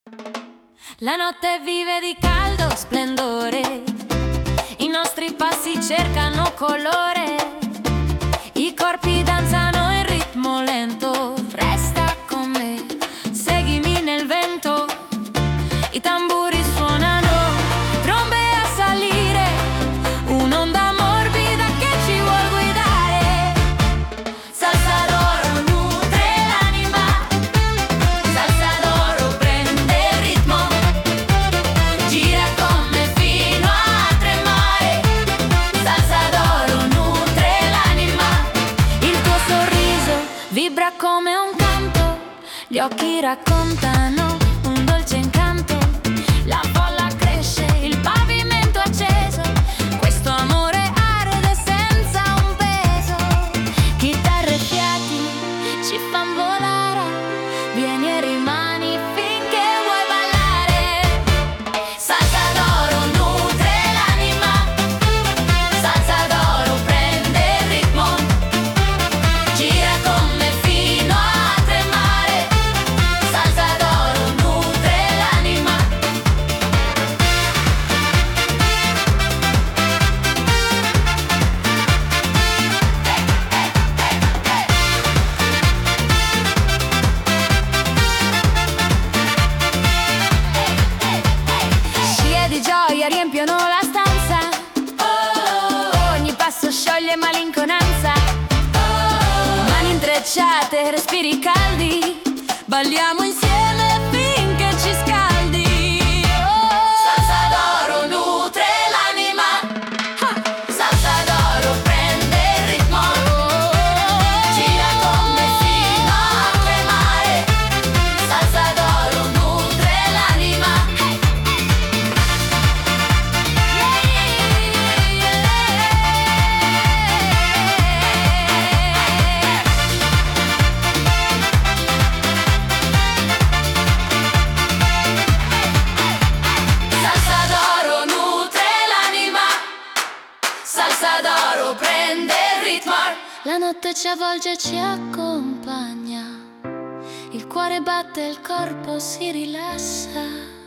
La notte vive di caldo splendore, i nostri passi cercano colore, i corpi danzano in ritmo lento. Resta con me, seguimi nel vento, i tamburi suonano, trombe a salire, un'onda morbida che ci vuol guidare. Salsa d'oro nutre l'anima, salsa d'oro prende il ritmo, gira con me fino a tremare. Salsa d'oro nutre l'anima, il tuo sorriso vibra come un canto, gli occhi raccontano un dolce incanto. La folla cresce, il pavimento acceso, questo amore arde senza un peso. Chitarre e fiati ci fan volare, vieni e rimani finché vuoi ballare. Salsa d'oro nutre l'anima, salsa d'oro prende il ritmo, gira con me fino a tremare. Salsa d'oro nutre l'anima. Scie di gioia riempiono la stanza, ogni passo scioglie malinconanza. Mani intrecciate, respiri caldi, balliamo insieme finché ci scaldi. Salsa d'oro nutre l'anima, salsa d'oro prende il ritmo, gira con me fino a tremare. Salsa d'oro nutre l'anima. Salsa d'oro nutre l'anima, salsa d'oro prende il ritmo. La notte ci avvolge e ci accompagna, il cuore batte, il corpo si rilassa.